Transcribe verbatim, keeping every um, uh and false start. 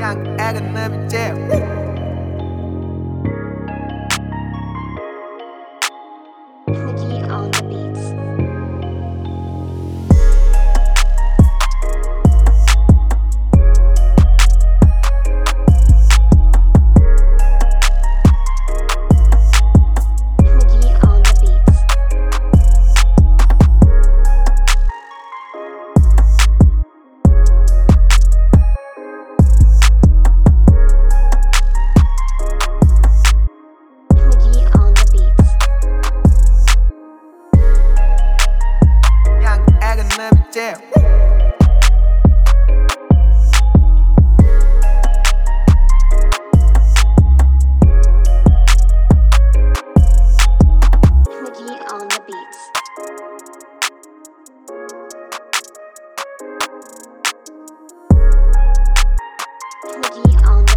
Young Agony in jail. Nikki on the beats. Nikki on the beats. Nikki on the beats. Young Agony in jail. Nikki on the beats. Nikki on